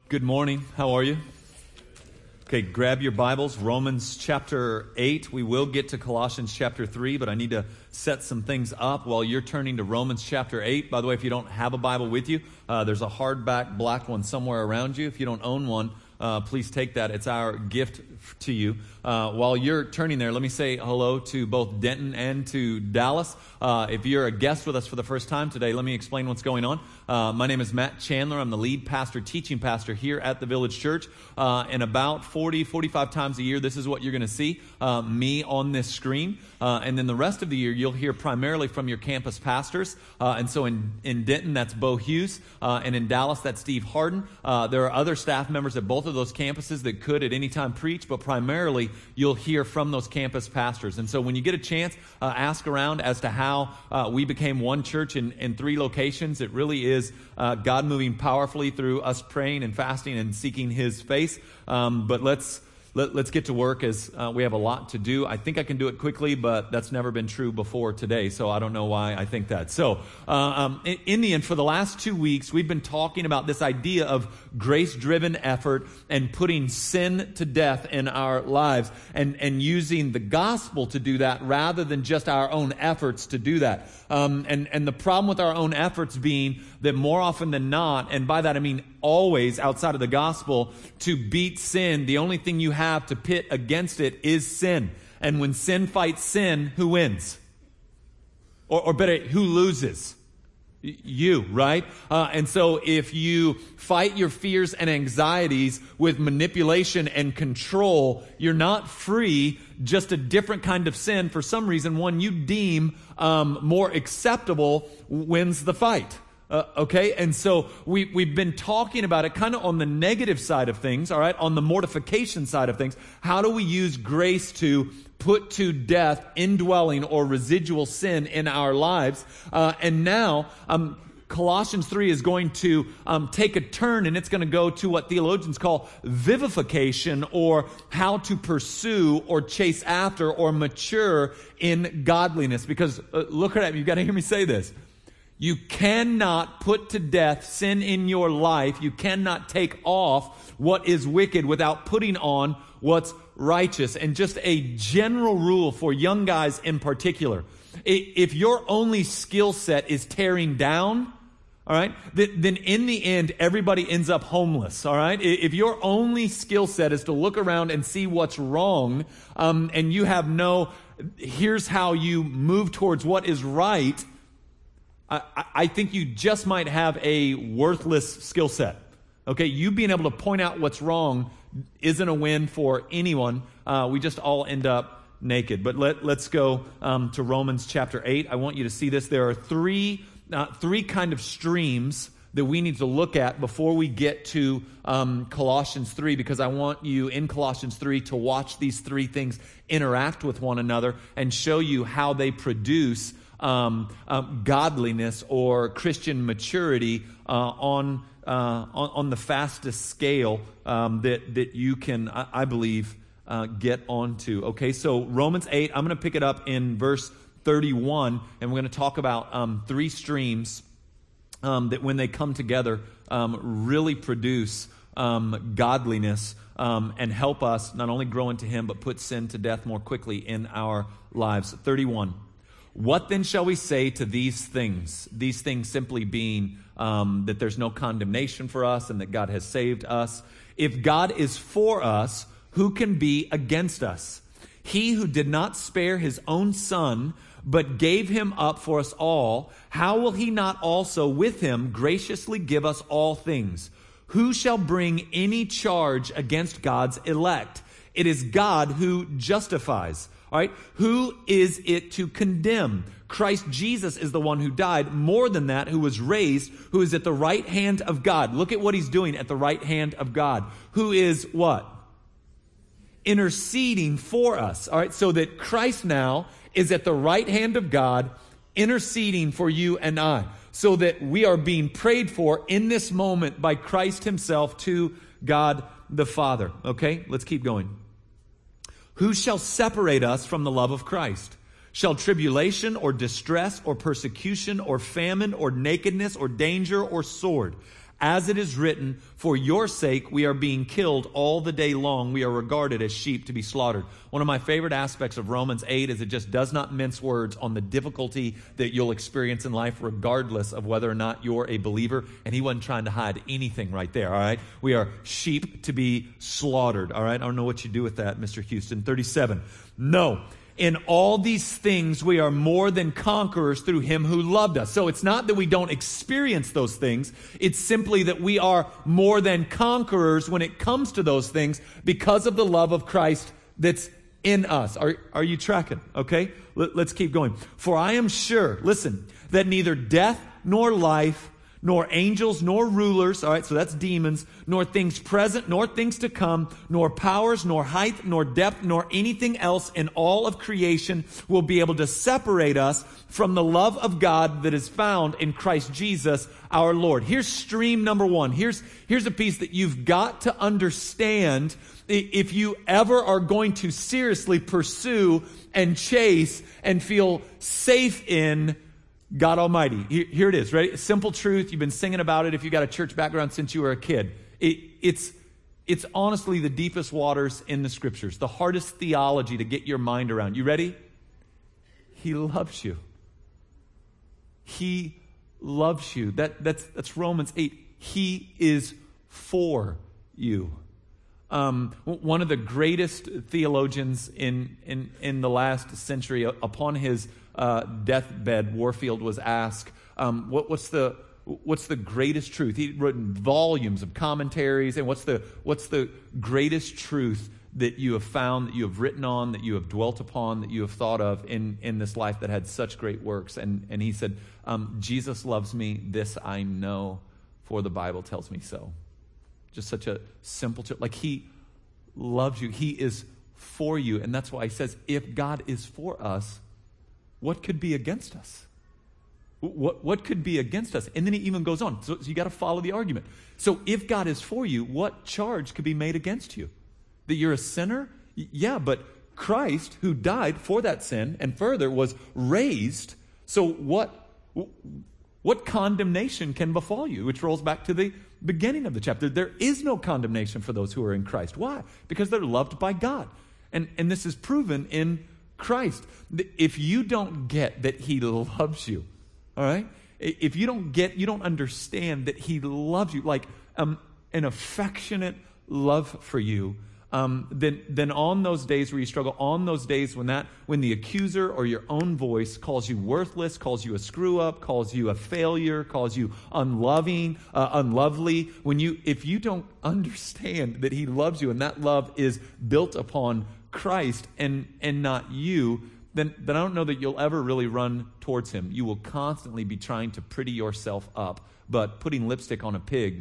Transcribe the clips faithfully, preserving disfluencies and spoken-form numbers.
Good morning. How are you? Okay, grab your Bibles. Romans chapter eight. We will get to Colossians chapter three, but I need to set some things up while you're turning to Romans chapter eight. By the way, if you don't have a Bible with you, uh, there's a hardback black one somewhere around you. If you don't own one, uh, please take that. It's our gift to you. Uh, while you're turning there, let me say hello to both Denton and to Dallas. Uh, if you're a guest with us for the first time today, let me explain what's going on. Uh, my name is Matt Chandler. I'm the lead pastor, teaching pastor here at the Village Church. Uh, and about forty, forty-five times a year, this is what you're going to see, uh, me on this screen. Uh, and then the rest of the year, you'll hear primarily from your campus pastors. Uh, and so in, in Denton, that's Bo Hughes. Uh, and in Dallas, that's Steve Harden. Uh, there are other staff members at both of those campuses that could at any time preach, but primarily you'll hear from those campus pastors. And so when you get a chance, uh, ask around as to how uh, we became one church in, in three locations. It really is uh, God moving powerfully through us praying and fasting and seeking His face. Um, but let's Let, let's get to work as uh, we have a lot to do. I think I can do it quickly, but that's never been true before today, so I don't know why I think that. So, uh, um, in, in the end, for the last two weeks, we've been talking about this idea of grace-driven effort and putting sin to death in our lives and, and using the gospel to do that rather than just our own efforts to do that. Um, and, and the problem with our own efforts being that more often than not, and by that I mean always outside of the gospel, to beat sin, the only thing you have to pit against it is sin. And when sin fights sin, who wins? Or, or better, who loses? You, right? Uh, and so if you fight your fears and anxieties with manipulation and control, you're not free, just a different kind of sin. For some reason, one you deem um, more acceptable wins the fight. Uh, okay, and so we, we've been talking about it kind of on the negative side of things, all right, on the mortification side of things. How do we use grace to put to death indwelling or residual sin in our lives? Uh, and now, um, Colossians three is going to um, take a turn, and it's going to go to what theologians call vivification, or how to pursue or chase after or mature in godliness. Because uh, look at it, you've got to hear me say this. You cannot put to death sin in your life. You cannot take off what is wicked without putting on what's righteous. And just a general rule for young guys in particular. If your only skill set is tearing down, all right, then in the end, everybody ends up homeless, all right? If your only skill set is to look around and see what's wrong, um, and you have no, here's how you move towards what is right, I, I think you just might have a worthless skill set. Okay, you being able to point out what's wrong isn't a win for anyone. Uh, we just all end up naked. But let, let's go um, to Romans chapter eight. I want you to see this. There are three, uh, three kind of streams that we need to look at before we get to um, Colossians three, because I want you in Colossians three to watch these three things interact with one another and show you how they produce Um, um, godliness or Christian maturity uh, on, uh, on on the fastest scale um, that that you can, I, I believe, uh, get onto. Okay, so Romans eight, I'm going to pick it up in verse thirty-one, and we're going to talk about um, three streams um, that, when they come together, um, really produce um, godliness um, and help us not only grow into Him but put sin to death more quickly in our lives. thirty-one. What then shall we say to these things? These things simply being um, that there's no condemnation for us and that God has saved us. If God is for us, who can be against us? He who did not spare His own Son, but gave Him up for us all, how will He not also with Him graciously give us all things? Who shall bring any charge against God's elect? It is God who justifies. All right, who is it to condemn? Christ Jesus is the one who died. More than that, who was raised, who is at the right hand of God. Look at what He's doing at the right hand of God. Who is what? Interceding for us. All right, so that Christ now is at the right hand of God, interceding for you and I, so that we are being prayed for in this moment by Christ Himself to God the Father. Okay, let's keep going. Who shall separate us from the love of Christ? Shall tribulation or distress or persecution or famine or nakedness or danger or sword? As it is written, for your sake we are being killed all the day long. We are regarded as sheep to be slaughtered. One of my favorite aspects of Romans eight is it just does not mince words on the difficulty that you'll experience in life regardless of whether or not you're a believer. And he wasn't trying to hide anything right there, all right? We are sheep to be slaughtered, all right? I don't know what you do with that, Mister Houston. thirty-seven. No. In all these things, we are more than conquerors through him who loved us. So it's not that we don't experience those things. It's simply that we are more than conquerors when it comes to those things because of the love of Christ that's in us. Are, are you tracking? Okay? Let, let's keep going. For I am sure, listen, that neither death nor life, nor angels, nor rulers, all right, so that's demons, nor things present, nor things to come, nor powers, nor height, nor depth, nor anything else in all of creation will be able to separate us from the love of God that is found in Christ Jesus our Lord. Here's stream number one. Here's, here's a piece that you've got to understand if you ever are going to seriously pursue and chase and feel safe in God Almighty. Here it is, ready? Simple truth. You've been singing about it if you got a church background since you were a kid. It, it's, it's honestly the deepest waters in the scriptures, the hardest theology to get your mind around. You ready? He loves you. He loves you. That, that's, that's Romans eight. He is for you. Um, one of the greatest theologians in, in, in the last century, upon his uh, deathbed, Warfield was asked, um, what, what's the what's the greatest truth? He'd written volumes of commentaries, and what's the what's the greatest truth that you have found, that you have written on, that you have dwelt upon, that you have thought of in, in this life that had such great works? And, and he said, um, Jesus loves me, this I know, for the Bible tells me so. Just such a simple, like he loves you. He is for you. And that's why he says, if God is for us, what could be against us? What, what could be against us? And then he even goes on. So, so you got to follow the argument. So if God is for you, what charge could be made against you? That you're a sinner? Yeah, but Christ, who died for that sin and further was raised. So what, what condemnation can befall you? Which rolls back to the beginning of the chapter. There is no condemnation for those who are in Christ. Why? Because they're loved by God. And, and this is proven in Christ. If you don't get that he loves you, all right? If you don't get, you don't understand that he loves you, like um, an affectionate love for you, um, then, then on those days where you struggle, on those days when that, when the accuser or your own voice calls you worthless, calls you a screw up, calls you a failure, calls you unloving, uh, unlovely, when you, if you don't understand that he loves you and that love is built upon Christ and, and not you, then, then I don't know that you'll ever really run towards him. You will constantly be trying to pretty yourself up, but putting lipstick on a pig.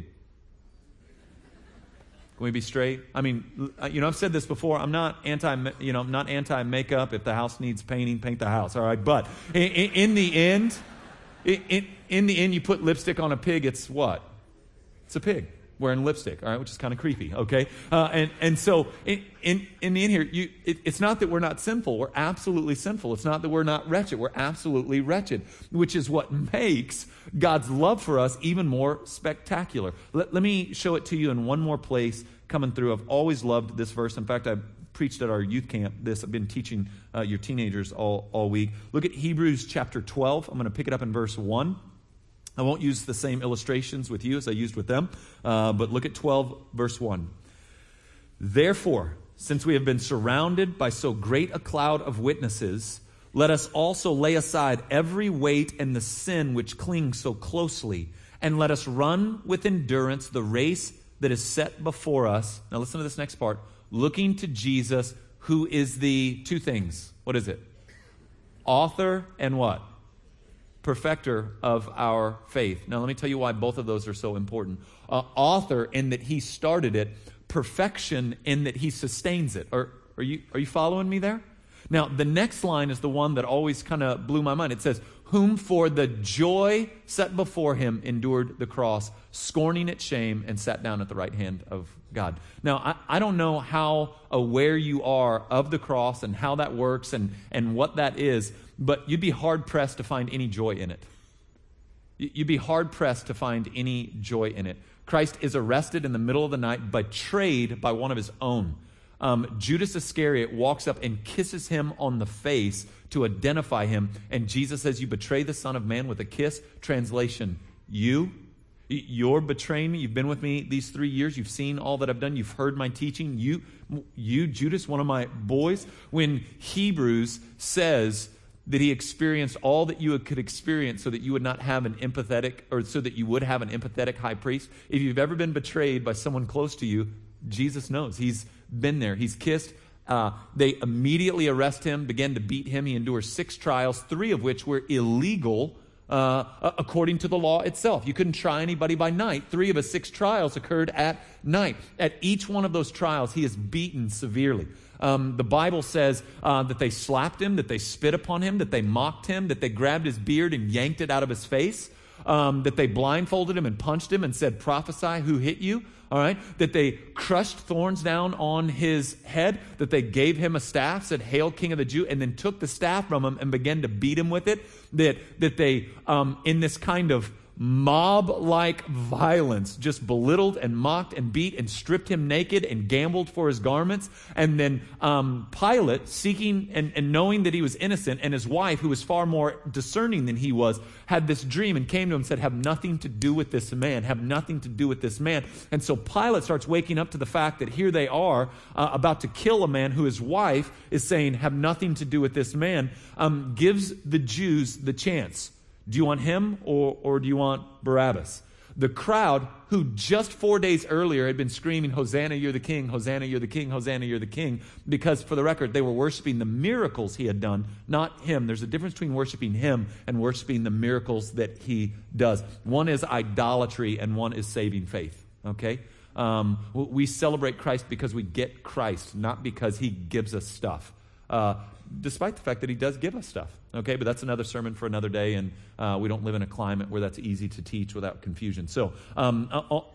Can we be straight? I mean, you know, I've said this before. I'm not anti, you know, I'm not anti-makeup. If the house needs painting, paint the house. All right, but in, in, in the end, in, in the end, you put lipstick on a pig. It's what? It's a pig wearing lipstick, all right, which is kind of creepy, okay? Uh, and, and so in, in, in the end here, you, it, it's not that we're not sinful. We're absolutely sinful. It's not that we're not wretched. We're absolutely wretched, which is what makes God's love for us even more spectacular. Let, let me show it to you in one more place coming through. I've always loved this verse. In fact, I preached at our youth camp this. I've been teaching uh, your teenagers all, all week. Look at Hebrews chapter twelve. I'm going to pick it up in verse one. I won't use the same illustrations with you as I used with them, uh, but look at twelve, verse one. Therefore, since we have been surrounded by so great a cloud of witnesses, let us also lay aside every weight and the sin which clings so closely, and let us run with endurance the race that is set before us. Now listen to this next part. Looking to Jesus, who is the two things. What is it? Author and what? Perfecter of our faith. Now, let me tell you why both of those are so important. Uh, author in that he started it. Perfection in that he sustains it. Are, are you, are you following me there? Now, the next line is the one that always kind of blew my mind. It says, whom for the joy set before him endured the cross, scorning its shame, and sat down at the right hand of God. Now, I, I don't know how aware you are of the cross and how that works and, and what that is, but you'd be hard-pressed to find any joy in it. You'd be hard-pressed to find any joy in it. Christ is arrested in the middle of the night, betrayed by one of his own. Um, Judas Iscariot walks up and kisses him on the face to identify him. And Jesus says, you betray the Son of Man with a kiss. Translation, you, you're betraying me. You've been with me these three years. You've seen all that I've done. You've heard my teaching. You, you, Judas, one of my boys. When Hebrews says that he experienced all that you could experience so that you would not have an empathetic, or so that you would have an empathetic high priest. If you've ever been betrayed by someone close to you, Jesus knows. He's been there. He's kissed. Uh, they immediately arrest him, begin to beat him. He endures six trials, three of which were illegal uh, according to the law itself. You couldn't try anybody by night. Three of his six trials occurred at night. At each one of those trials, he is beaten severely. Um, the Bible says uh, that they slapped him, that they spit upon him, that they mocked him, that they grabbed his beard and yanked it out of his face, um, that they blindfolded him and punched him and said, prophesy, who hit you? All right, that they crushed thorns down on his head, that they gave him a staff, said, hail, King of the Jews, and then took the staff from him and began to beat him with it, that, that they, um, in this kind of mob-like violence, just belittled and mocked and beat and stripped him naked and gambled for his garments. And then um, Pilate, seeking and, and knowing that he was innocent, and his wife, who was far more discerning than he was, had this dream and came to him and said, have nothing to do with this man, have nothing to do with this man. And so Pilate starts waking up to the fact that here they are uh, about to kill a man who his wife is saying, have nothing to do with this man, um, gives the Jews the chance. Do you want him or, or do you want Barabbas? The crowd, who just four days earlier had been screaming, Hosanna, you're the king, Hosanna, you're the king, Hosanna, you're the king, because for the record, they were worshiping the miracles he had done, not him. There's a difference between worshiping him and worshiping the miracles that he does. One is idolatry and one is saving faith, okay? Um, we celebrate Christ because we get Christ, not because he gives us stuff. Uh, despite the fact that he does give us stuff. Okay, but that's another sermon for another day, and uh, we don't live in a climate where that's easy to teach without confusion. So, um,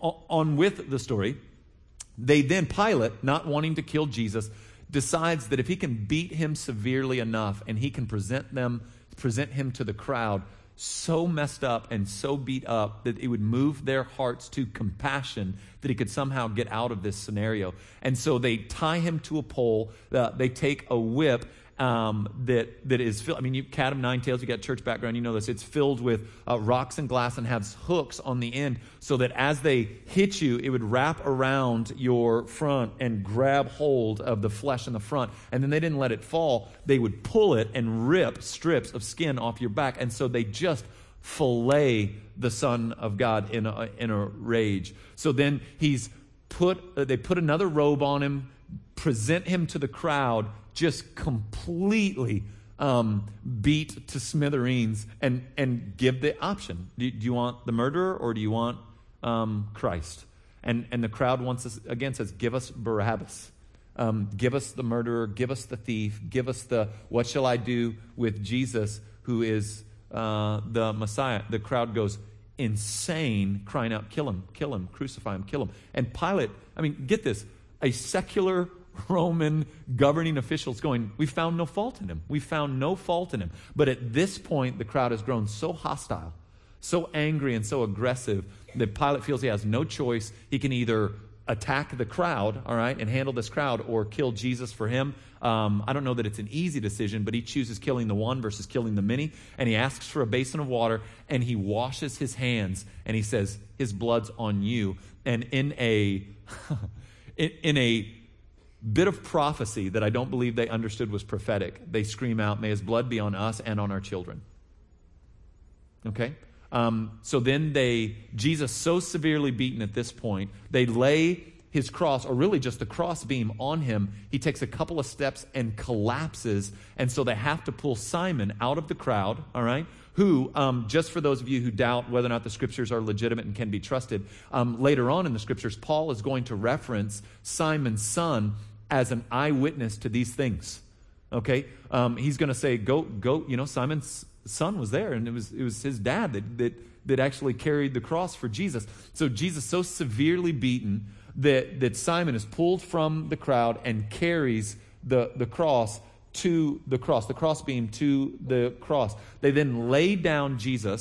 on with the story, they then, Pilate, not wanting to kill Jesus, decides that if he can beat him severely enough and he can present them, present him to the crowd so messed up and so beat up that it would move their hearts to compassion, that he could somehow get out of this scenario. And so they tie him to a pole, uh, they take a whip, Um, that that is filled. I mean, you cat of nine tails. You got church background. You know this. It's filled with uh, rocks and glass and has hooks on the end, so that as they hit you, it would wrap around your front and grab hold of the flesh in the front. And then they didn't let it fall. They would pull it and rip strips of skin off your back. And so they just fillet the Son of God in a, in a rage. So then he's put. Uh, they put another robe on him, present him to the crowd, just completely um, beat to smithereens, and, and give the option. Do, do you want the murderer or do you want um, Christ? And, and the crowd wants us, again says, give us Barabbas. Um, give us the murderer, give us the thief, give us the, what shall I do with Jesus, who is uh, the Messiah? The crowd goes insane, crying out, kill him, kill him, crucify him, kill him. And Pilate, I mean, get this, a secular Roman governing officials going, we found no fault in him. We found no fault in him. But at this point, the crowd has grown so hostile, so angry and so aggressive that Pilate feels he has no choice. He can either attack the crowd, all right, and handle this crowd, or kill Jesus for him. Um, I don't know that it's an easy decision, but he chooses killing the one versus killing the many. And he asks for a basin of water, and he washes his hands, and he says, his blood's on you. And in a in, in a bit of prophecy that I don't believe they understood was prophetic, they scream out, may his blood be on us and on our children. Okay? Um, so then they, Jesus so severely beaten at this point, they lay his cross, or really just the cross beam on him. He takes a couple of steps and collapses, and so they have to pull Simon out of the crowd, all right? Who, um, just for those of you who doubt whether or not the scriptures are legitimate and can be trusted, um, later on in the scriptures, Paul is going to reference Simon's son as an eyewitness to these things. Okay, um, he's going to say, "Go, go." You know, Simon's son was there, and it was it was his dad that that that actually carried the cross for Jesus. So Jesus so severely beaten that that Simon is pulled from the crowd and carries the the cross to the cross, the crossbeam to the cross. They then lay down Jesus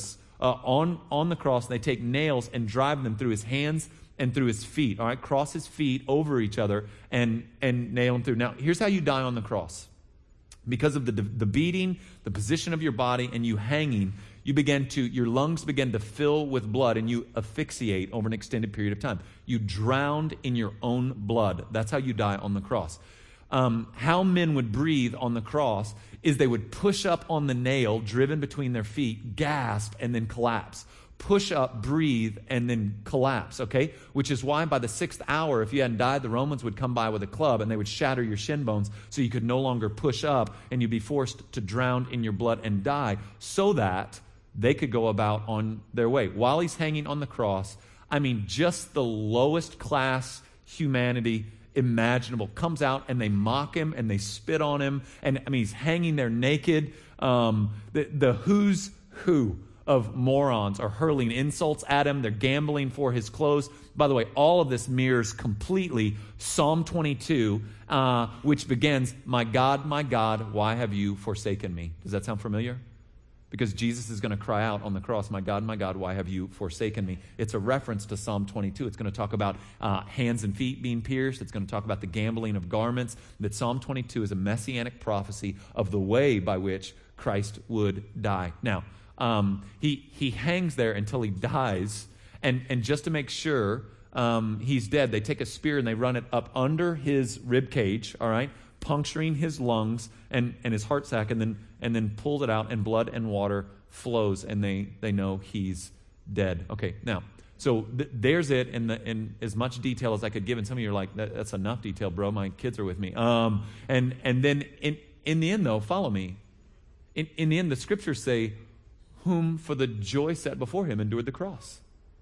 uh, on, on the cross. They take nails and drive them through his hands and through his feet. All right, cross his feet over each other and, and nail him through. Now, here's how you die on the cross. Because of the, the beating, the position of your body, and you hanging, you begin to, your lungs begin to fill with blood, and you asphyxiate over an extended period of time. You drowned in your own blood. That's how you die on the cross. Um, how men would breathe on the cross is they would push up on the nail driven between their feet, gasp, and then collapse. Push up, breathe, and then collapse, okay? Which is why by the sixth hour, if you hadn't died, the Romans would come by with a club and they would shatter your shin bones so you could no longer push up and you'd be forced to drown in your blood and die so that they could go about on their way. While he's hanging on the cross, I mean, just the lowest class humanity imaginable comes out and they mock him and they spit on him. And I mean, he's hanging there naked. Um, the, the who's who of morons are hurling insults at him. They're gambling for his clothes. By the way, all of this mirrors completely Psalm twenty-two, uh, which begins, "My God, my God, why have you forsaken me?" Does that sound familiar? Because Jesus is going to cry out on the cross, "My God, my God, why have you forsaken me?" It's a reference to Psalm twenty-two. It's going to talk about uh, hands and feet being pierced. It's going to talk about the gambling of garments. That Psalm twenty-two is a messianic prophecy of the way by which Christ would die. Now, Um, he he hangs there until he dies, and, and just to make sure um, he's dead, they take a spear and they run it up under his rib cage, all right, puncturing his lungs and, and his heart sac, and then and then pulls it out, and blood and water flows, and they they know he's dead. Okay, now so th- there's it in the in as much detail as I could give, and some of you are like, that, that's enough detail, bro. My kids are with me. Um, and and then in in the end, though, follow me. In in the end, the scriptures say, whom for the joy set before him endured the cross.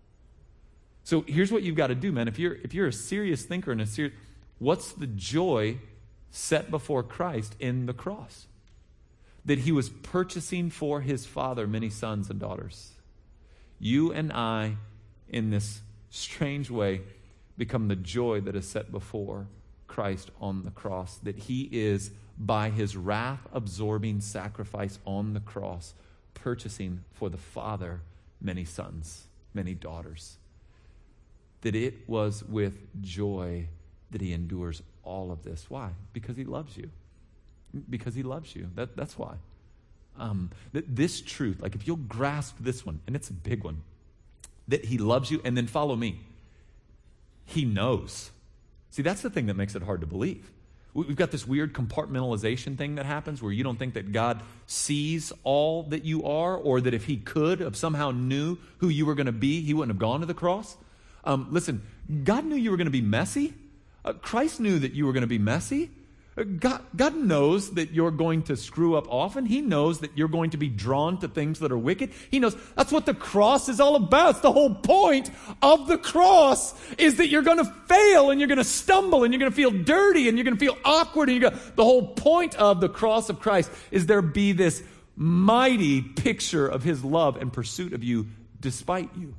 So here's what you've got to do, man. If you're if you're a serious thinker and a serious, what's the joy set before Christ in the cross? That he was purchasing for his Father many sons and daughters. You and I, in this strange way, become the joy that is set before Christ on the cross. That he is, by his wrath-absorbing sacrifice on the cross, purchasing for the Father many sons, many daughters. That it was with joy that he endures all of this. Why? Because he loves you. Because he loves you. That, that's why. Um, that this truth, like if you'll grasp this one, and it's a big one, that he loves you, and then follow me. He knows. See, that's the thing that makes it hard to believe. We've got this weird compartmentalization thing that happens where you don't think that God sees all that you are, or that if he could have somehow knew who you were going to be, he wouldn't have gone to the cross. Um, listen, God knew you were going to be messy. Uh, Christ knew that you were going to be messy. Uh, God, God knows that you're going to screw up often. He knows that you're going to be drawn to things that are wicked. He knows that's what the cross is all about. It's the whole point of the cross is that you're going to fail and you're going to stumble and you're going to feel dirty and you're going to feel awkward. And you're going to, the whole point of the cross of Christ is there be this mighty picture of his love and pursuit of you despite you.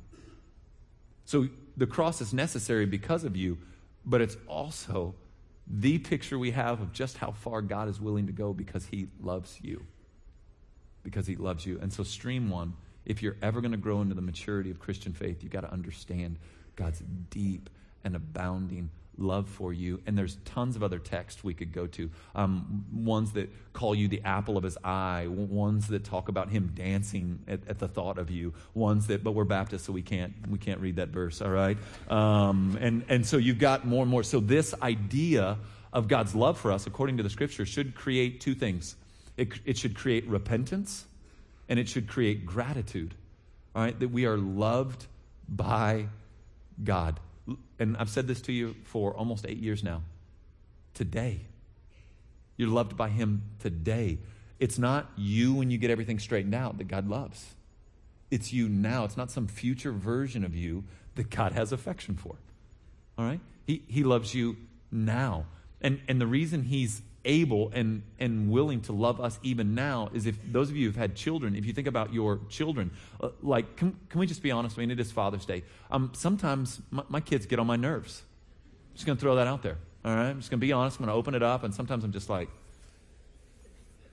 So the cross is necessary because of you, but it's also the picture we have of just how far God is willing to go because he loves you. Because he loves you. And so stream one, if you're ever going to grow into the maturity of Christian faith, you've got to understand God's deep and abounding love for you. And there's tons of other texts we could go to. Um, ones that call you the apple of his eye. Ones that talk about him dancing at, at the thought of you. Ones that, but we're Baptists, so we can't we can't read that verse, all right? Um, and, and so you've got more and more. So this idea of God's love for us, according to the scripture, should create two things. It, it should create repentance, and it should create gratitude, all right? That we are loved by God. And I've said this to you for almost eight years now. Today. You're loved by him today. It's not you when you get everything straightened out that God loves. It's you now. It's not some future version of you that God has affection for. All right? He, he loves you now. And, and the reason he's able and, and willing to love us even now is if those of you who've had children, if you think about your children, uh, like, can, can we just be honest? I mean, it is Father's Day. Um, sometimes my, my kids get on my nerves. I'm just going to throw that out there. All right? I'm just going to be honest. I'm going to open it up, and sometimes I'm just like,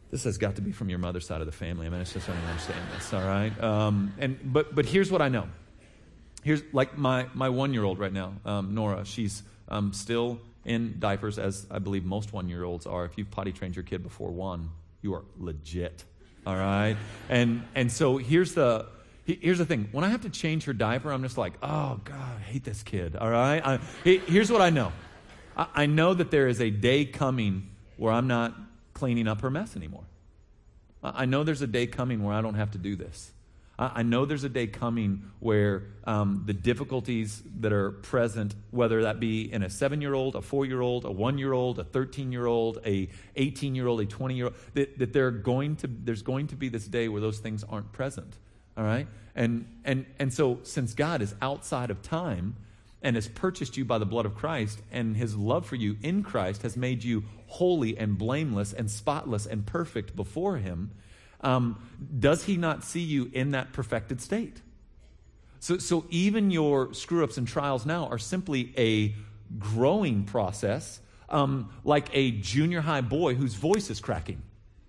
This has got to be from your mother's side of the family. I mean, it's just I don't understand this, all right? Um, and but but here's what I know. Here's like my, my one-year-old right now, um, Nora. She's um, still in diapers, as I believe most one-year-olds are. If you've potty trained your kid before one, you are legit, all right? And and so here's the here's the thing. When I have to change her diaper, I'm just like, oh, God, I hate this kid, all right? I, here's what I know. I, I know that there is a day coming where I'm not cleaning up her mess anymore. I, I know there's a day coming where I don't have to do this. I know there's a day coming where um, the difficulties that are present, whether that be in a seven-year-old, a four-year-old, a one-year-old, a thirteen-year-old, a eighteen-year-old, a twenty-year-old, that, that they're going to, there's going to be this day where those things aren't present, all right? And, and, and so since God is outside of time and has purchased you by the blood of Christ, and his love for you in Christ has made you holy and blameless and spotless and perfect before him, Um, does he not see you in that perfected state? So, so even your screw-ups and trials now are simply a growing process, um, like a junior high boy whose voice is cracking.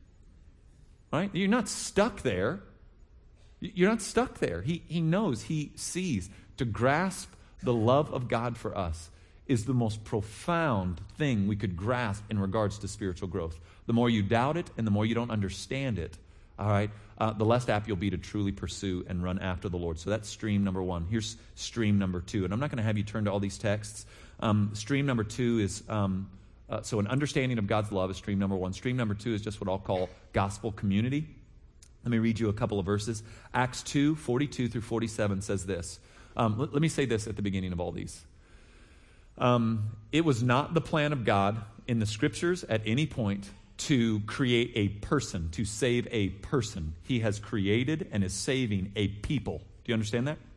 Right? You're not stuck there. You're not stuck there. He, he knows, he sees. To grasp the love of God for us is the most profound thing we could grasp in regards to spiritual growth. The more you doubt it and the more you don't understand it, all right, uh, the less apt you'll be to truly pursue and run after the Lord. So that's stream number one. Here's stream number two. And I'm not going to have you turn to all these texts. Um, stream number two is, um, uh, so an understanding of God's love is stream number one. Stream number two is just what I'll call gospel community. Let me read you a couple of verses. Acts two, forty-two through forty-seven says this. Um, let, let me say this at the beginning of all these. Um, it was not the plan of God in the scriptures at any point to create a person, to save a person. He has created and is saving a people. Do you understand that?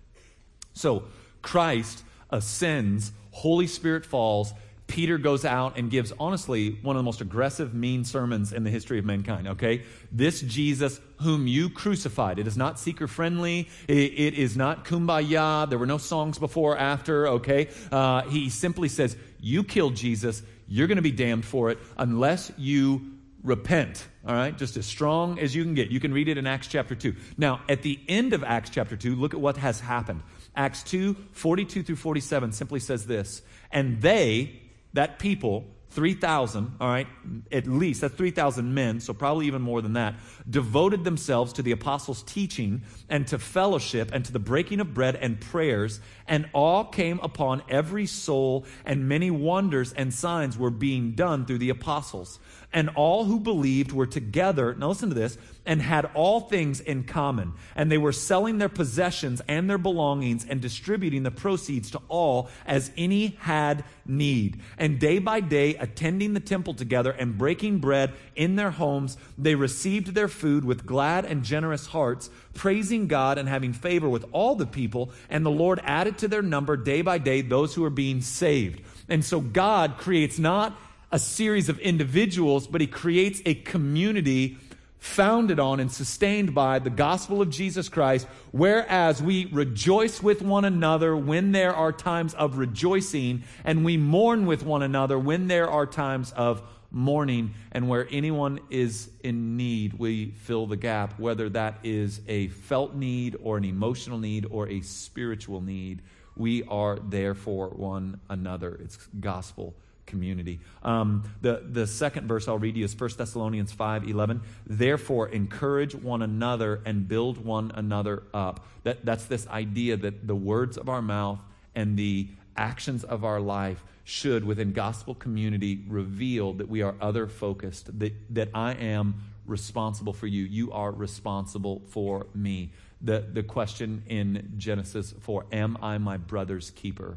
So Christ ascends, Holy Spirit falls, Peter goes out and gives, honestly, one of the most aggressive, mean sermons in the history of mankind, okay? This Jesus whom you crucified. It is not seeker-friendly. It, it is not kumbaya. There were no songs before or after, okay? Uh, he simply says, you killed Jesus. You're going to be damned for it unless you repent, all right? Just as strong as you can get. You can read it in Acts chapter two. Now, at the end of Acts chapter two, look at what has happened. Acts two, forty-two through forty-seven simply says this, and they, that people, three thousand, all right, at least, that's three thousand men, so probably even more than that, devoted themselves to the apostles' teaching and to fellowship and to the breaking of bread and prayers, and awe came upon every soul, and many wonders and signs were being done through the apostles. And all who believed were together, now listen to this, and had all things in common. And they were selling their possessions and their belongings and distributing the proceeds to all as any had need. And day by day, attending the temple together and breaking bread in their homes, they received their food with glad and generous hearts, praising God and having favor with all the people. And the Lord added to their number day by day those who are being saved. And so God creates not a series of individuals, but he creates a community founded on and sustained by the gospel of Jesus Christ, whereas we rejoice with one another when there are times of rejoicing, and we mourn with one another when there are times of mourning, and where anyone is in need, we fill the gap, whether that is a felt need or an emotional need or a spiritual need. We are there for one another. It's gospel community. Um, the, the second verse I'll read you is First Thessalonians five eleven. Therefore, encourage one another and build one another up. That, that's this idea that the words of our mouth and the actions of our life should, within gospel community, reveal that we are other-focused, that, that I am responsible for you. You are responsible for me. The, the question in Genesis four, am I my brother's keeper?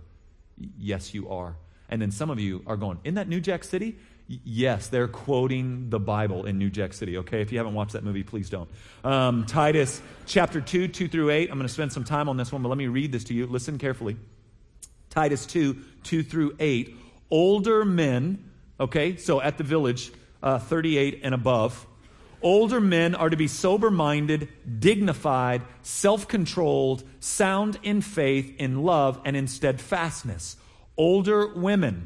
Yes, you are. And then some of you are going, in that New Jack City? Y- yes, they're quoting the Bible in New Jack City, okay? If you haven't watched that movie, please don't. Um, Titus chapter two, two through eight. I'm going to spend some time on this one, but let me read this to you. Listen carefully. Titus two, two through eight. Older men, okay, so at the village, uh, thirty-eight and above, older men are to be sober-minded, dignified, self-controlled, sound in faith, in love, and in steadfastness. Older women,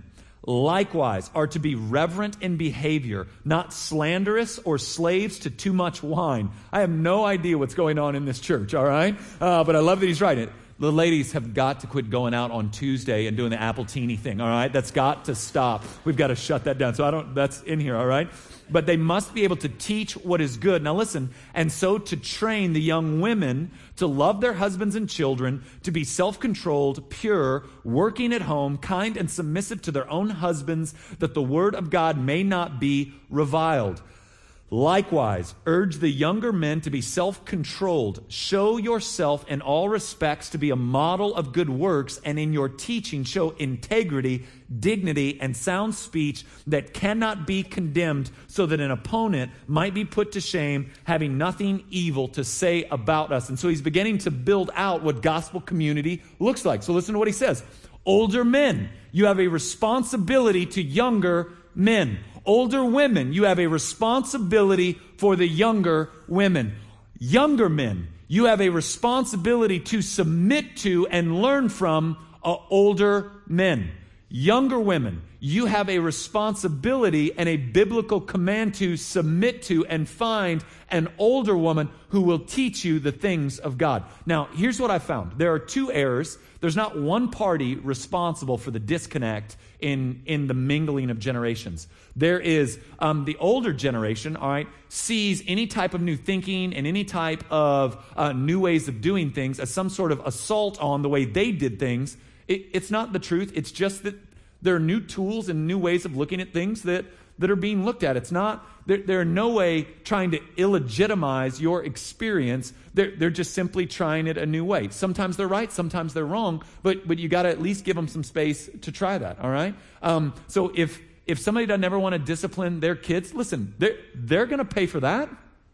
likewise are to be reverent in behavior, not slanderous or slaves to too much wine. I have no idea what's going on in this church, all right? Uh, but I love that he's writing it. The ladies have got to quit going out on Tuesday and doing the Appletini thing, all right? That's got to stop. We've got to shut that down. So I don't, that's in here, all right? But they must be able to teach what is good. Now listen, and so to train the young women to love their husbands and children, to be self-controlled, pure, working at home, kind and submissive to their own husbands, that the word of God may not be reviled. Likewise, urge the younger men to be self-controlled. Show yourself in all respects to be a model of good works, and in your teaching show integrity, dignity, and sound speech that cannot be condemned, so that an opponent might be put to shame, having nothing evil to say about us. And so he's beginning to build out what gospel community looks like. So listen to what he says. Older men, you have a responsibility to younger men. Older women, you have a responsibility for the younger women. Younger men, you have a responsibility to submit to and learn from uh, older men. Younger women, you have a responsibility and a biblical command to submit to and find an older woman who will teach you the things of God. Now, here's what I found. There are two errors. There's not one party responsible for the disconnect in, in the mingling of generations. There is um, the older generation, all right, sees any type of new thinking and any type of uh, new ways of doing things as some sort of assault on the way they did things. It, it's not the truth. It's just that there are new tools and new ways of looking at things that, that are being looked at. It's not, they're, they're in no way trying to illegitimize your experience. They're, they're just simply trying it a new way. Sometimes they're right, sometimes they're wrong, but, but you got to at least give them some space to try that, all right? Um, so if, if somebody doesn't ever want to discipline their kids, listen, they're, they're going to pay for that.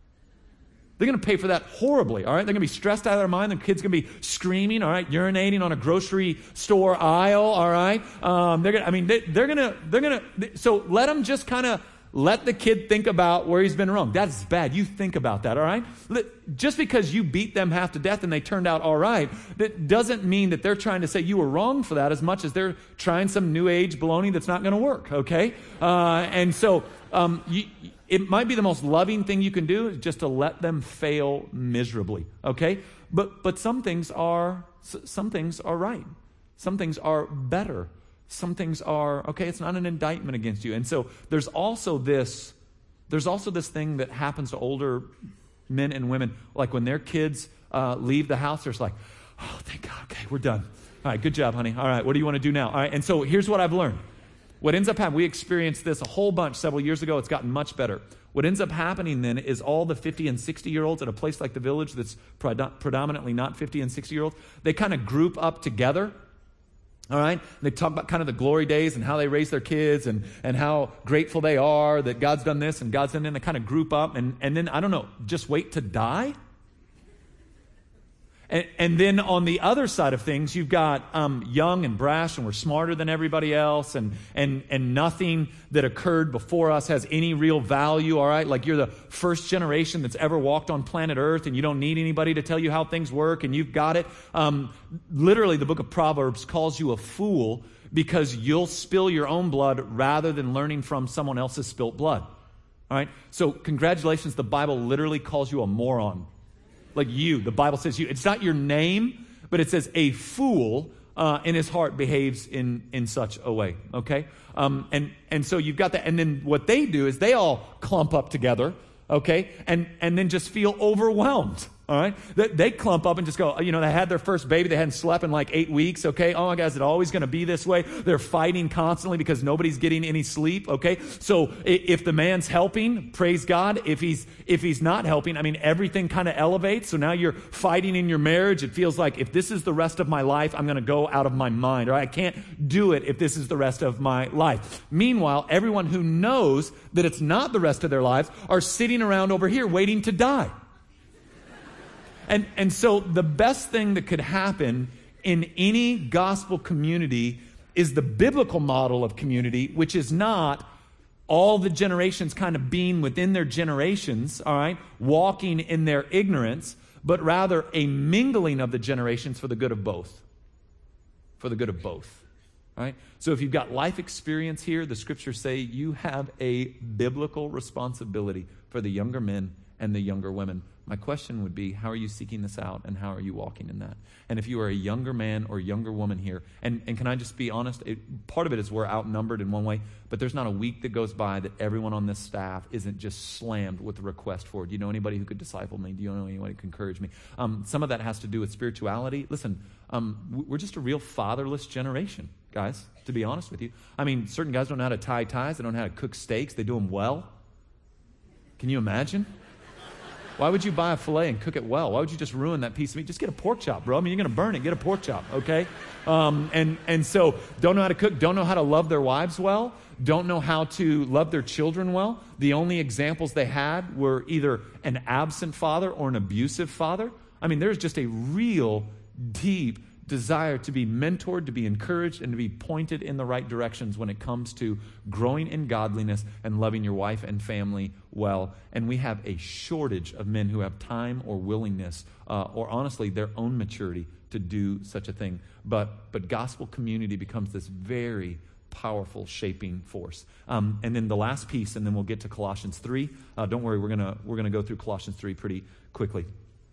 They're going to pay for that horribly, all right? They're going to be stressed out of their mind. The kid's going to be screaming, all right, urinating on a grocery store aisle, all right? Um, they're going to, I mean, they, they're going to, they're going to, so let them just kind of let the kid think about where he's been wrong. That's bad. You think about that, all right? Just because you beat them half to death and they turned out all right, that doesn't mean that they're trying to say you were wrong for that as much as they're trying some new age baloney that's not going to work, okay? Uh, and so um, you, it might be the most loving thing you can do is just to let them fail miserably, okay? But but some things are some things are right. Some things are better. Some things are, okay, it's not an indictment against you. And so there's also this there's also this thing that happens to older men and women, like when their kids uh, leave the house, they're just like, oh, thank God, okay, we're done. All right, good job, honey. All right, what do you want to do now? All right, and so here's what I've learned. What ends up happening, we experienced this a whole bunch several years ago. It's gotten much better. What ends up happening then is all the fifty and sixty-year-olds at a place like the Village that's predominantly not fifty and sixty-year-olds, they kind of group up together, all right? They talk about kind of the glory days and how they raise their kids and, and how grateful they are that God's done this and God's done that. And they kind of group up and, and then, I don't know, just wait to die? And, and then on the other side of things, you've got um, young and brash, and we're smarter than everybody else, and and and nothing that occurred before us has any real value, all right? Like you're the first generation that's ever walked on planet Earth, and you don't need anybody to tell you how things work, and you've got it. Um, literally, the book of Proverbs calls you a fool because you'll spill your own blood rather than learning from someone else's spilt blood, all right? So congratulations, the Bible literally calls you a moron. Like you, the Bible says you. It's not your name, but it says a fool uh, in his heart behaves in, in such a way, okay? Um, and, and so you've got that. And then what they do is they all clump up together, okay? And, and then just feel overwhelmed, all right? They, they clump up and just go, you know, they had their first baby. They hadn't slept in like eight weeks, okay? Oh, my God, is it always going to be this way? They're fighting constantly because nobody's getting any sleep, okay? So if the man's helping, praise God. If he's if he's not helping, I mean, everything kind of elevates. So now you're fighting in your marriage. It feels like if this is the rest of my life, I'm going to go out of my mind, or I can't do it if this is the rest of my life. Meanwhile, everyone who knows that it's not the rest of their lives are sitting around over here waiting to die. And and so the best thing that could happen in any gospel community is the biblical model of community, which is not all the generations kind of being within their generations, all right, walking in their ignorance, but rather a mingling of the generations for the good of both. For the good of both. All right? So if you've got life experience here, the scriptures say you have a biblical responsibility for the younger men and the younger women. My question would be, how are you seeking this out and how are you walking in that? And if you are a younger man or younger woman here, and, and can I just be honest, it, part of it is we're outnumbered in one way, but there's not a week that goes by that everyone on this staff isn't just slammed with a request for, do you know anybody who could disciple me? Do you know anybody who could encourage me? Um, some of that has to do with spirituality. Listen, um, we're just a real fatherless generation, guys, to be honest with you. I mean, certain guys don't know how to tie ties. They don't know how to cook steaks. They do them well. Can you imagine? Why would you buy a filet and cook it well? Why would you just ruin that piece of meat? Just get a pork chop, bro. I mean, you're going to burn it. Get a pork chop, okay? Um, and, and so don't know how to cook, don't know how to love their wives well, don't know how to love their children well. The only examples they had were either an absent father or an abusive father. I mean, there's just a real deep desire to be mentored, to be encouraged, and to be pointed in the right directions when it comes to growing in godliness and loving your wife and family well. And we have a shortage of men who have time or willingness, uh, or honestly, their own maturity to do such a thing. But but gospel community becomes this very powerful shaping force. Um, and then the last piece, and then we'll get to Colossians three. Uh, don't worry, we're gonna we're gonna go through Colossians three pretty quickly.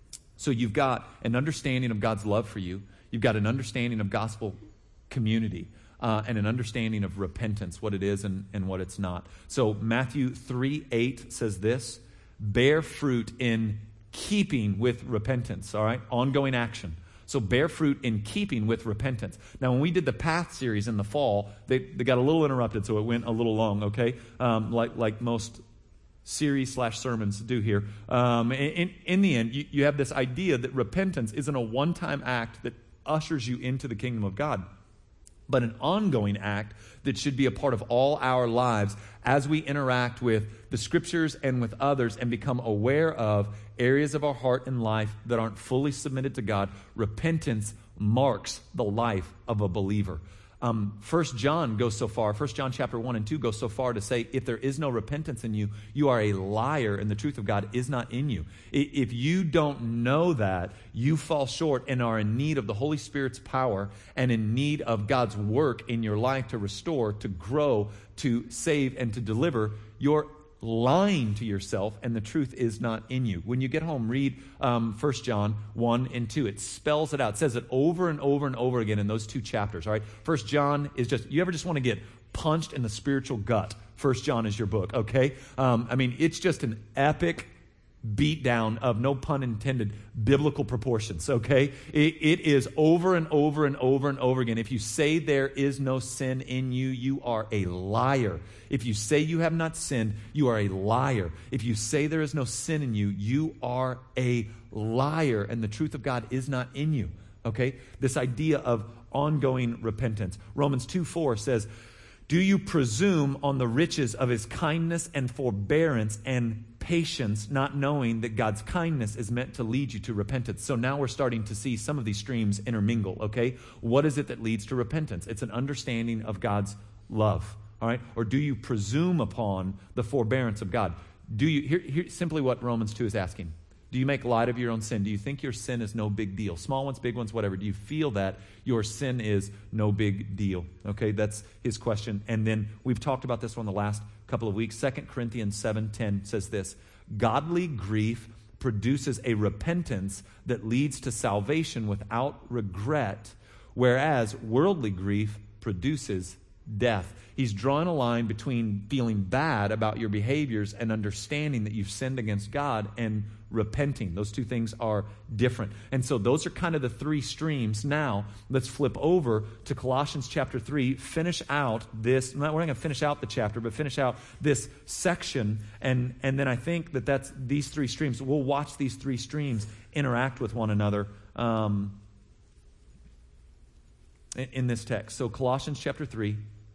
So you've got an understanding of God's love for you. You've got an understanding of gospel community uh, and an understanding of repentance, what it is and, and what it's not. So Matthew three eight says this, bear fruit in keeping with repentance, all right? Ongoing action. So bear fruit in keeping with repentance. Now, when we did the Path series in the fall, they, they got a little interrupted, so it went a little long, okay? Um, like, like most series slash sermons do here. Um, in, in the end, you, you have this idea that repentance isn't a one-time act that ushers you into the kingdom of God, but an ongoing act that should be a part of all our lives as we interact with the scriptures and with others and become aware of areas of our heart and life that aren't fully submitted to God. Repentance marks the life of a believer. Um, First John goes so far, First John chapter one and two goes so far to say, if there is no repentance in you, you are a liar and the truth of God is not in you. If you don't know that, you fall short and are in need of the Holy Spirit's power and in need of God's work in your life to restore, to grow, to save, and to deliver. You're lying to yourself, and the truth is not in you. When you get home, read um, First John one and two. It spells it out. It says it over and over and over again in those two chapters, all right? First John is just, you ever just want to get punched in the spiritual gut? First John is your book, okay? Um, I mean, it's just an epic beatdown of, no pun intended, biblical proportions, okay? It, it is over and over and over and over again. If you say there is no sin in you, you are a liar. If you say you have not sinned, you are a liar. If you say there is no sin in you, you are a liar, and the truth of God is not in you, okay? This idea of ongoing repentance. Romans two four says, do you presume on the riches of his kindness and forbearance and patience, not knowing that God's kindness is meant to lead you to repentance? So now we're starting to see some of these streams intermingle, okay? What is it that leads to repentance? It's an understanding of God's love, all right? Or do you presume upon the forbearance of God? Do you, here, here simply what Romans two is asking. Do you make light of your own sin? Do you think your sin is no big deal? Small ones, big ones, whatever. Do you feel that your sin is no big deal? Okay, that's his question. And then we've talked about this one the last couple of weeks. Second Corinthians seven ten says this, godly grief produces a repentance that leads to salvation without regret, whereas worldly grief produces death. He's drawing a line between feeling bad about your behaviors and understanding that you've sinned against God and repenting. Those two things are different. And so those are kind of the three streams. Now, let's flip over to Colossians chapter three, finish out this, we're not going to finish out the chapter, but finish out this section, and, and then I think that that's these three streams. We'll watch these three streams interact with one another um, in, in this text. So Colossians chapter three,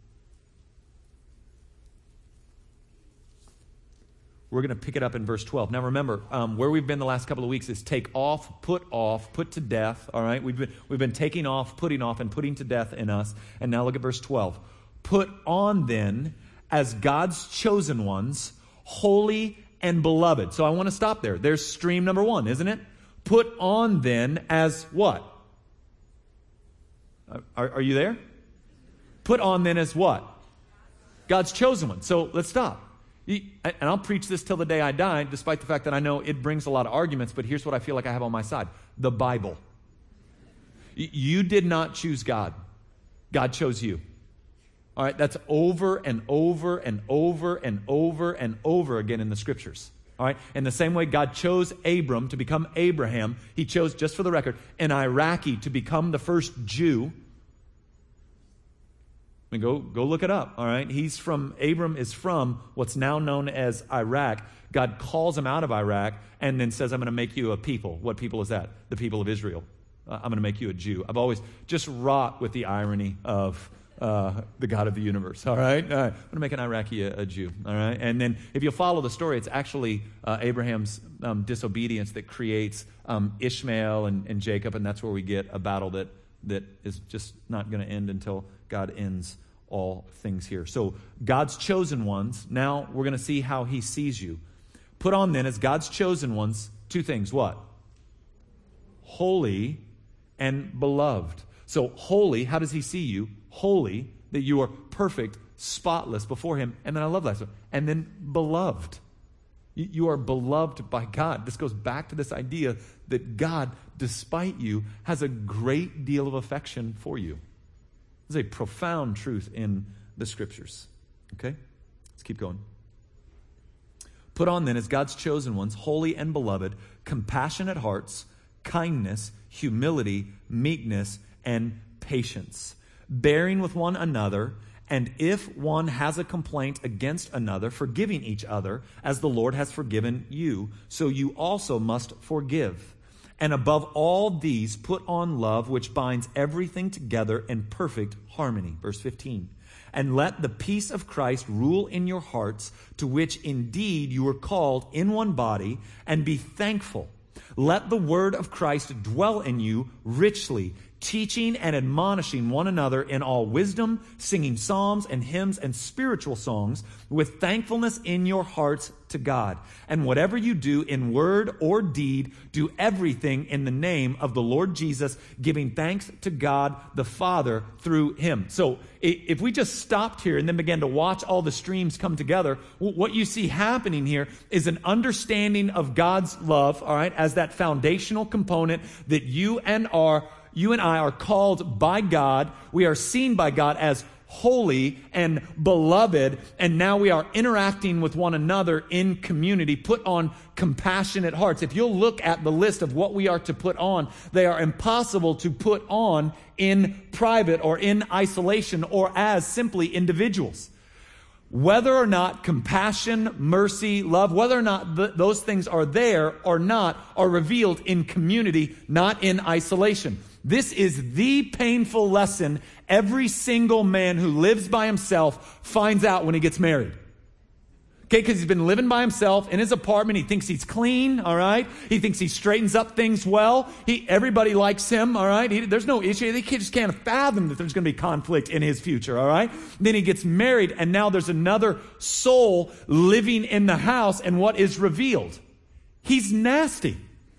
we're going to pick it up in verse twelve. Now remember, um, where we've been the last couple of weeks is take off, put off, put to death. All right, we've been we've been taking off, putting off, and putting to death in us. And now look at verse twelve. Put on then, as God's chosen ones, holy and beloved. So I want to stop there. There's stream number one, isn't it? Put on then as what? Are, are you there? Put on then as what? God's chosen one. So let's stop. And I'll preach this till the day I die, despite the fact that I know it brings a lot of arguments, but here's what I feel like I have on my side. The Bible. You did not choose God. God chose you. All right, that's over and over and over and over and over again in the Scriptures. All right, in the same way God chose Abram to become Abraham, he chose, just for the record, an Iraqi to become the first Jew. I mean, go, go look it up, all right? He's from, Abram is from what's now known as Iraq. God calls him out of Iraq and then says, I'm going to make you a people. What people is that? The people of Israel. Uh, I'm going to make you a Jew. I've always just wrought with the irony of uh, the God of the universe, all right? All right. I'm going to make an Iraqi a, a Jew, all right? And then if you follow the story, it's actually uh, Abraham's um, disobedience that creates um, Ishmael and, and Jacob, and that's where we get a battle that that is just not going to end until God ends all things here. So God's chosen ones, now we're going to see how he sees you. Put on then as God's chosen ones, two things. What? Holy and beloved. So holy, how does he see you? Holy, that you are perfect, spotless before him. And then I love that. And then beloved. You, you are beloved by God. This goes back to this idea that God, despite you, has a great deal of affection for you. This is a profound truth in the Scriptures. Okay? Let's keep going. Put on then as God's chosen ones, holy and beloved, compassionate hearts, kindness, humility, meekness, and patience, bearing with one another, and if one has a complaint against another, forgiving each other, as the Lord has forgiven you, so you also must forgive. And above all these, put on love, which binds everything together in perfect harmony. Verse fifteen. And let the peace of Christ rule in your hearts, to which indeed you were called in one body, and be thankful. Let the word of Christ dwell in you richly, teaching and admonishing one another in all wisdom, singing psalms and hymns and spiritual songs with thankfulness in your hearts to God. And whatever you do in word or deed, do everything in the name of the Lord Jesus, giving thanks to God the Father through him. So if we just stopped here and then began to watch all the streams come together, what you see happening here is an understanding of God's love, all right, as that foundational component that you and are You and I are called by God. We are seen by God as holy and beloved, and now we are interacting with one another in community. Put on compassionate hearts. If you'll look at the list of what we are to put on, they are impossible to put on in private or in isolation or as simply individuals. Whether or not compassion, mercy, love, whether or not th- those things are there or not, are revealed in community, not in isolation. This is the painful lesson every single man who lives by himself finds out when he gets married. Okay, because he's been living by himself in his apartment. He thinks he's clean, all right? He thinks he straightens up things well. He, everybody likes him, all right? He, there's no issue. They just can't fathom that there's going to be conflict in his future, all right? Then he gets married, and now there's another soul living in the house, and what is revealed? He's nasty.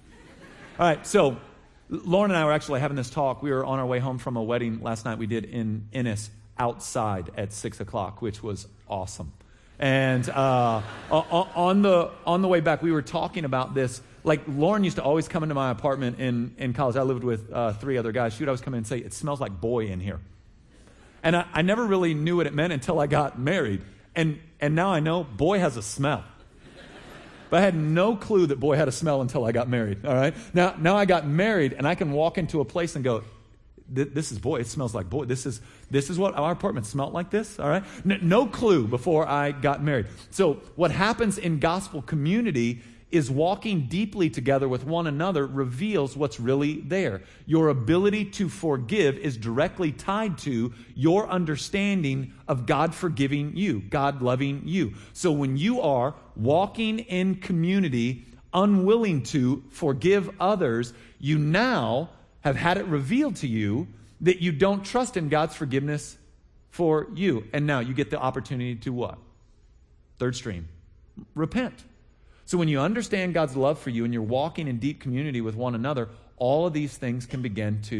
All right, so Lauren and I were actually having this talk. We were on our way home from a wedding last night we did in Ennis outside at six o'clock, which was awesome. And uh, on the on the way back, we were talking about this. Like, Lauren used to always come into my apartment in, in college. I lived with uh, three other guys. She would always come in and say, "It smells like boy in here." And I, I never really knew what it meant until I got married. And and now I know boy has a smell. But I had no clue that boy had a smell until I got married, all right? Now, now I got married, and I can walk into a place and go, this is boy. It smells like boy. This is this is what our apartment smelled like this, all right? No, no clue before I got married. So what happens in gospel community is walking deeply together with one another reveals what's really there. Your ability to forgive is directly tied to your understanding of God forgiving you, God loving you. So when you are walking in community, unwilling to forgive others, you now have had it revealed to you that you don't trust in God's forgiveness for you. And now you get the opportunity to what? Third stream. Repent. So when you understand God's love for you and you're walking in deep community with one another, all of these things can begin to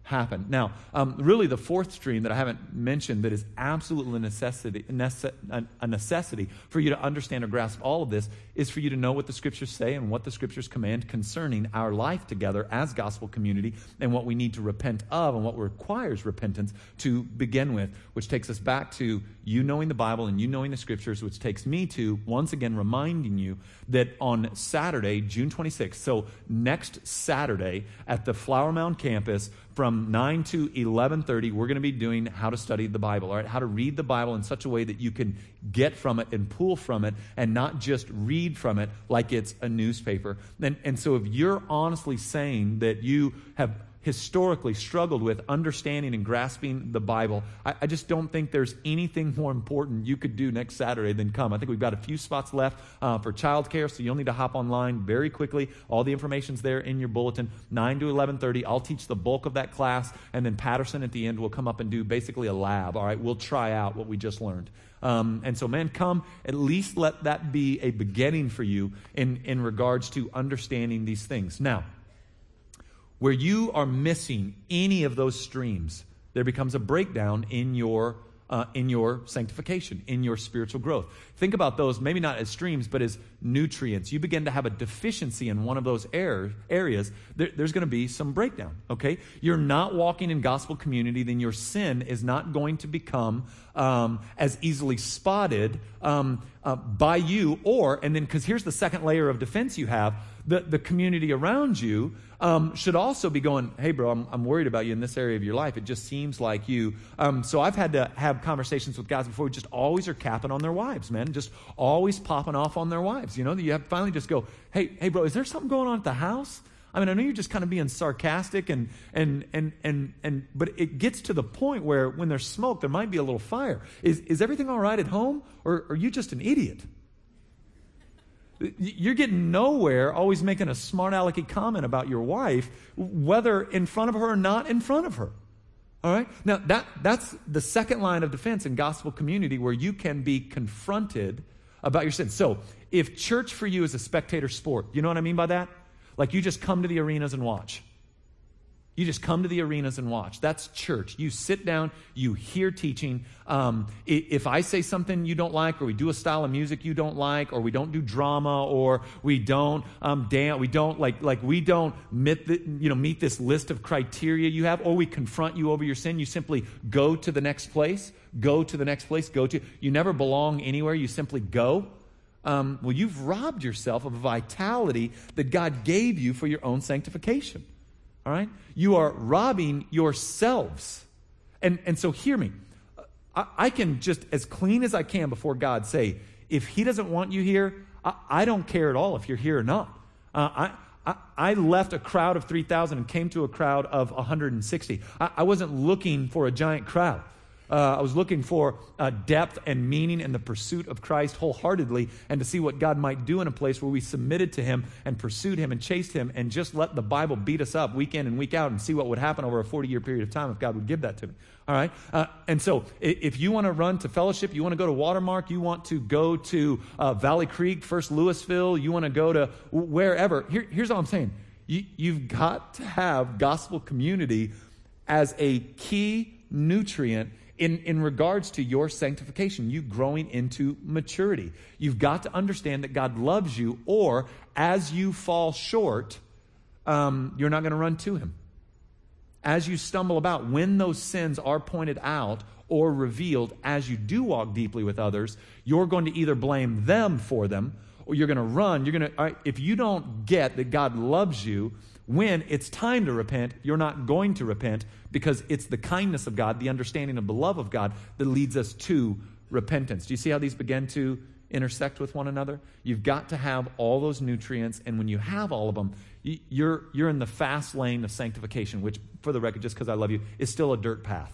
happen. Now, um, really the fourth stream that I haven't mentioned that is absolutely necessity, nece- a necessity for you to understand or grasp all of this is for you to know what the Scriptures say and what the Scriptures command concerning our life together as gospel community and what we need to repent of and what requires repentance to begin with, which takes us back to you knowing the Bible and you knowing the Scriptures, which takes me to, once again, reminding you that on Saturday, June twenty-sixth, so next Saturday at the Flower Mound campus, from nine to eleven thirty, we're going to be doing how to study the Bible, all right? How to read the Bible in such a way that you can get from it and pull from it and not just read from it like it's a newspaper. And, and so if you're honestly saying that you have historically struggled with understanding and grasping the Bible, I, I just don't think there's anything more important you could do next Saturday than come. I think we've got a few spots left uh, for childcare, so you'll need to hop online very quickly. All the information's there in your bulletin. nine to eleven thirty, I'll teach the bulk of that class, and then Patterson at the end will come up and do basically a lab, all right? We'll try out what we just learned. Um, and so, man, come, at least let that be a beginning for you in, in regards to understanding these things. Now, where you are missing any of those streams, there becomes a breakdown in your uh, in your sanctification, in your spiritual growth. Think about those, maybe not as streams, but as nutrients. You begin to have a deficiency in one of those air, areas, there, there's going to be some breakdown, okay? You're not walking in gospel community, then your sin is not going to become um, as easily spotted um, uh, by you, or, and then, because here's the second layer of defense you have, the, the community around you um, should also be going, hey, bro, I'm, I'm worried about you in this area of your life. It just seems like you. Um, so I've had to have conversations with guys before who just always are capping on their wives, man, just always popping off on their wives. You know, you have to finally just go, hey, hey, bro, is there something going on at the house? I mean, I know you're just kind of being sarcastic and, and, and, and, and, but it gets to the point where when there's smoke, there might be a little fire. Is, is everything all right at home? Or are you just an idiot? You're getting nowhere always making a smart alecky comment about your wife, whether in front of her or not in front of her. All right? Now, that that's the second line of defense in gospel community where you can be confronted about your sin. So, if church for you is a spectator sport, you know what I mean by that? Like you just come to the arenas and watch. You just come to the arenas and watch. That's church. You sit down, you hear teaching. Um, if I say something you don't like, or we do a style of music you don't like, or we don't do drama, or we don't um, dance, we don't like like we don't meet the, you know meet this list of criteria you have, or we confront you over your sin. You simply go to the next place. Go to the next place. Go to. You never belong anywhere. You simply go. Um, well, you've robbed yourself of a vitality that God gave you for your own sanctification. All right? You are robbing yourselves. And, and so hear me. I, I can just, as clean as I can before God, say, if He doesn't want you here, I, I don't care at all if you're here or not. Uh, I, I, I left a crowd of three thousand and came to a crowd of one hundred sixty. I, I wasn't looking for a giant crowd. Uh, I was looking for uh, depth and meaning in the pursuit of Christ wholeheartedly, and to see what God might do in a place where we submitted to Him and pursued Him and chased Him and just let the Bible beat us up week in and week out and see what would happen over a forty-year period of time if God would give that to me. All right? Uh, and so if you want to run to Fellowship, you want to go to Watermark, you want to go to uh, Valley Creek, First Louisville, you want to go to wherever, Here, here's all I'm saying. You, you've got to have gospel community as a key nutrient In, in regards to your sanctification, you growing into maturity. You've got to understand that God loves you, or as you fall short, um, you're not going to run to Him. As you stumble about, when those sins are pointed out or revealed, as you do walk deeply with others, you're going to either blame them for them, or you're going to run. You're going to, all right, if you don't get that God loves you, when it's time to repent, you're not going to repent, because it's the kindness of God, the understanding of the love of God, that leads us to repentance. Do you see how these begin to intersect with one another? You've got to have all those nutrients, and when you have all of them, you're, you're in the fast lane of sanctification, which, for the record, just because I love you, is still a dirt path.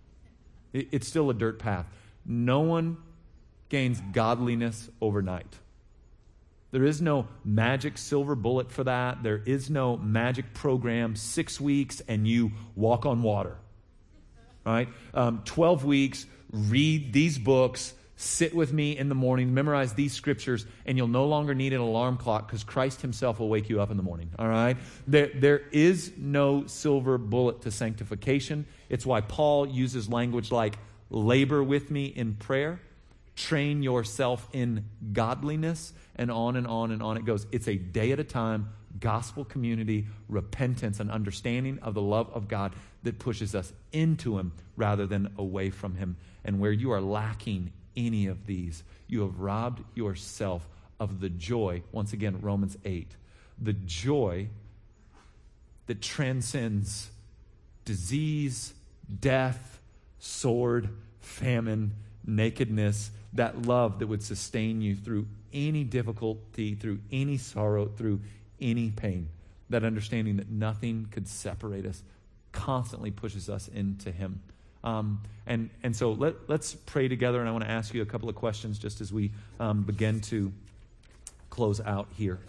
It's still a dirt path. No one gains godliness overnight. There is no magic silver bullet for that. There is no magic program, six weeks and you walk on water. All right? Um, twelve weeks, read these books, Sit with me in the morning, memorize these scriptures, and you'll no longer need an alarm clock because Christ himself will wake you up in the morning, all right? There, there is no silver bullet to sanctification. It's why Paul uses language like, labor with me in prayer, train yourself in godliness, and on and on and on it goes. It's a day at a time, gospel community, repentance, and understanding of the love of God that pushes us into him rather than away from him. And where you are lacking any of these, you have robbed yourself of the joy, once again, Romans eight, the joy that transcends disease, death, sword, famine, nakedness, that love that would sustain you through any difficulty, through any sorrow, through any pain. That understanding that nothing could separate us constantly pushes us into him. Um, and, and so let, let's pray together, and I want to ask you a couple of questions just as we um, begin to close out here.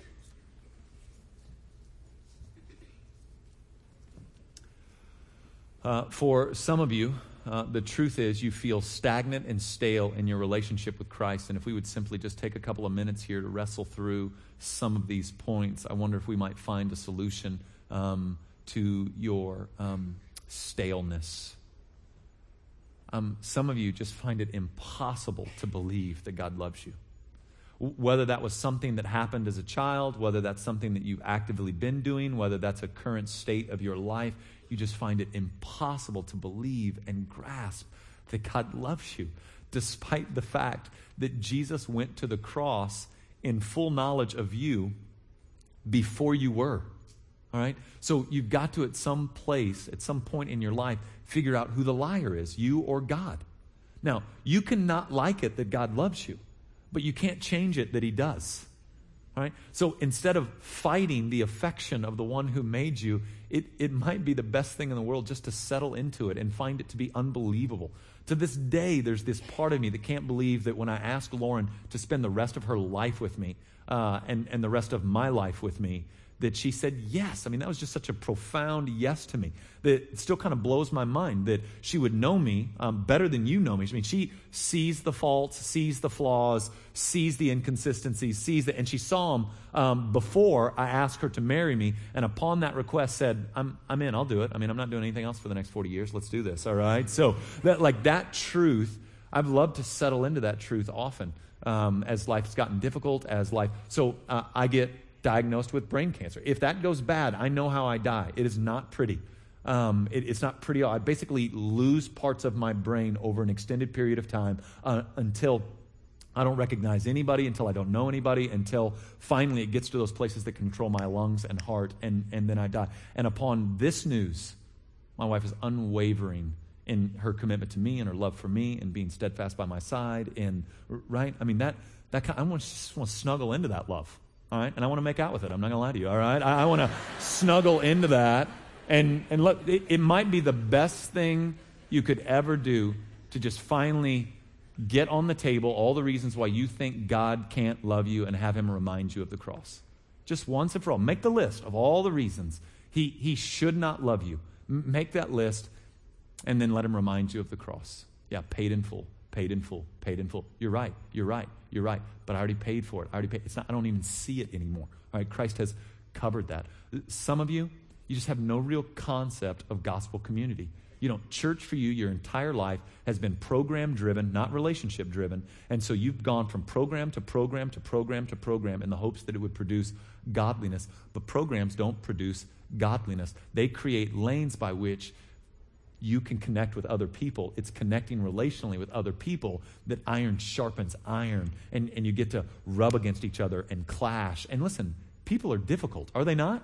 Uh, for some of you, uh, the truth is you feel stagnant and stale in your relationship with Christ. And if we would simply just take a couple of minutes here to wrestle through some of these points, I wonder if we might find a solution um, to your um, staleness. Um, some of you just find it impossible to believe that God loves you. Whether that was something that happened as a child, whether that's something that you've actively been doing, whether that's a current state of your life, you just find it impossible to believe and grasp that God loves you, despite the fact that Jesus went to the cross in full knowledge of you before you were. All right? So you've got to, at some place, at some point in your life, figure out who the liar is, you or God. Now, you cannot like it that God loves you, but you can't change it that he does. All right? So instead of fighting the affection of the one who made you, it, it might be the best thing in the world just to settle into it and find it to be unbelievable. To this day, there's this part of me that can't believe that when I asked Lauren to spend the rest of her life with me uh, and, and the rest of my life with me, that she said yes. I mean, that was just such a profound yes to me that it still kind of blows my mind that she would know me um, better than you know me. I mean, she sees the faults, sees the flaws, sees the inconsistencies, sees that, and she saw them um, before I asked her to marry me, and upon that request said, I'm, I'm in, I'll do it. I mean, I'm not doing anything else for the next forty years. Let's do this, all right? So that, like that truth, I've loved to settle into that truth often um, as life's gotten difficult, as life, so uh, I get diagnosed with brain cancer. If that goes bad, I know how I die. It is not pretty. Um, it, it's not pretty. I basically lose parts of my brain over an extended period of time uh, until I don't recognize anybody, until I don't know anybody, until finally it gets to those places that control my lungs and heart, and, and then I die. And upon this news, my wife is unwavering in her commitment to me and her love for me and being steadfast by my side. And right, I mean that that kind, I want to just want to snuggle into that love. All right, and I want to make out with it. I'm not going to lie to you, all right? I, I want to snuggle into that. And, and look, it, it might be the best thing you could ever do to just finally get on the table all the reasons why you think God can't love you and have him remind you of the cross. Just once and for all. Make the list of all the reasons he, he should not love you. M- make that list, and then let him remind you of the cross. Yeah, paid in full. Paid in full, paid in full. You're right, you're right, you're right. But I already paid for it. I already paid. It's not, I don't even see it anymore. All right, Christ has covered that. Some of you, you just have no real concept of gospel community. You know, church for you, your entire life has been program driven, not relationship driven. And so you've gone from program to program to program to program in the hopes that it would produce godliness. But programs don't produce godliness. They create lanes by which you can connect with other people. It's connecting relationally with other people that iron sharpens iron, and, and you get to rub against each other and clash. And listen, people are difficult, are they not?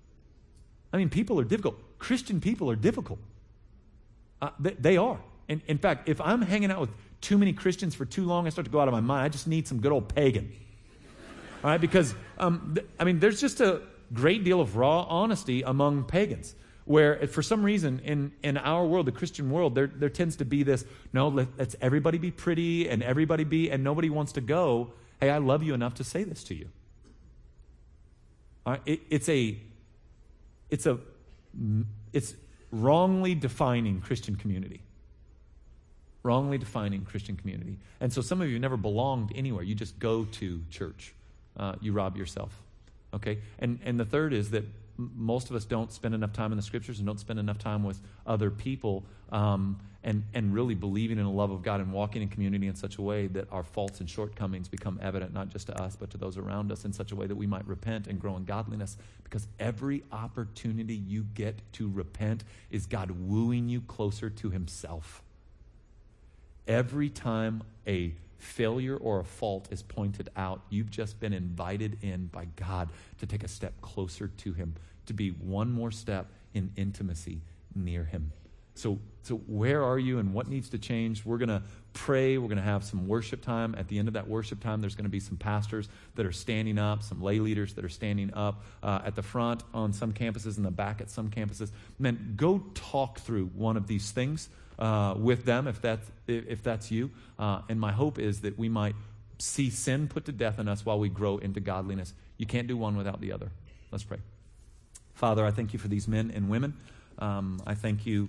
I mean, people are difficult. Christian people are difficult. Uh, they, they are. And in fact, if I'm hanging out with too many Christians for too long, I start to go out of my mind. I just need some good old pagan. All right? Because, um, th- I mean, there's just a great deal of raw honesty among pagans, where for some reason in, in our world, the Christian world, there, there tends to be this, no, let, let's everybody be pretty and everybody be, and nobody wants to go, hey, I love you enough to say this to you. All right? It, it's a, it's a, it's wrongly defining Christian community. wrongly defining Christian community. And so some of you never belonged anywhere. You just go to church. Uh, you rob yourself. Okay? And and the third is that m- most of us don't spend enough time in the scriptures and don't spend enough time with other people um, and, and really believing in the love of God and walking in community in such a way that our faults and shortcomings become evident not just to us but to those around us in such a way that we might repent and grow in godliness. Because every opportunity you get to repent is God wooing you closer to himself. Every time a failure or a fault is pointed out, you've just been invited in by God to take a step closer to him, to be one more step in intimacy near him. So, so where are you and what needs to change? We're going to pray. We're going to have some worship time. At the end of that worship time, there's going to be some pastors that are standing up, some lay leaders that are standing up uh, at the front on some campuses, in the back at some campuses. And then go talk through one of these things uh, with them if that's, if that's you. Uh, and my hope is that we might see sin put to death in us while we grow into godliness. You can't do one without the other. Let's pray. Father, I thank you for these men and women. Um, I thank you,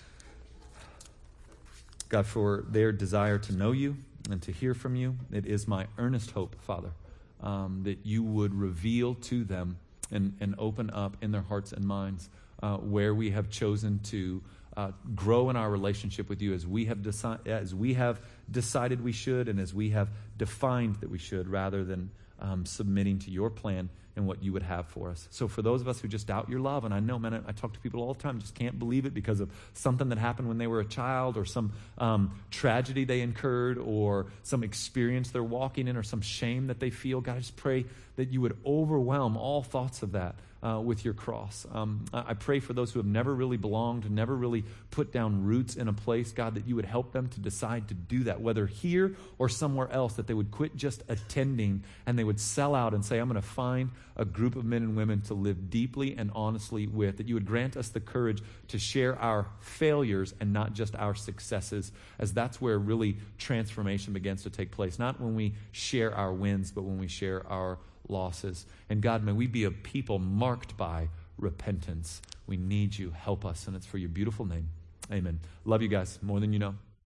God, for their desire to know you and to hear from you. It is my earnest hope, Father, um, that you would reveal to them and, and open up in their hearts and minds uh, where we have chosen to uh, grow in our relationship with you as we have deci- as we have decided we should and as we have defined that we should, rather than um, submitting to your plan and what you would have for us. So for those of us who just doubt your love, and I know, man, I, I talk to people all the time, just can't believe it because of something that happened when they were a child, or some um, tragedy they incurred, or some experience they're walking in, or some shame that they feel. God, I just pray that you would overwhelm all thoughts of that uh, with your cross. Um, I, I pray for those who have never really belonged, never really put down roots in a place, God, that you would help them to decide to do that, whether here or somewhere else, that they would quit just attending and they would sell out and say, I'm going to find a group of men and women to live deeply and honestly with, that you would grant us the courage to share our failures and not just our successes, as that's where really transformation begins to take place. Not when we share our wins, but when we share our losses. And God, may we be a people marked by repentance. We need you. Help us. And it's for your beautiful name. Amen. Love you guys more than you know.